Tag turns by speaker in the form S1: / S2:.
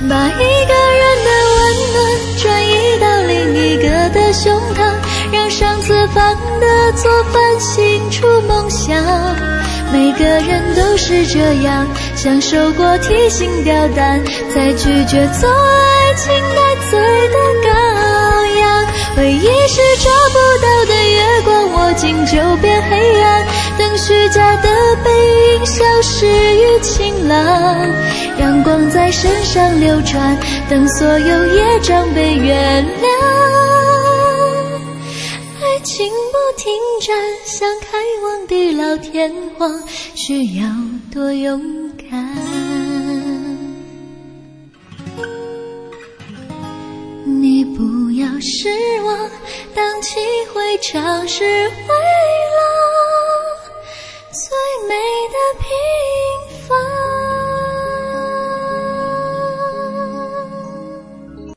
S1: 把一个人的温暖转移到另一个的胸膛，让上次犯的错反省出梦想。每个人都是这样，享受过提心吊胆，才拒绝做爱情带罪的羔羊。回忆是抓不到的月光，握紧就变黑暗，等虚假的背影消失于晴朗，阳光在身上流转，等所有业障被原谅。爱情不停站，想开往地老天荒，需要多勇敢。你不要失望，荡气回肠是为了最美的披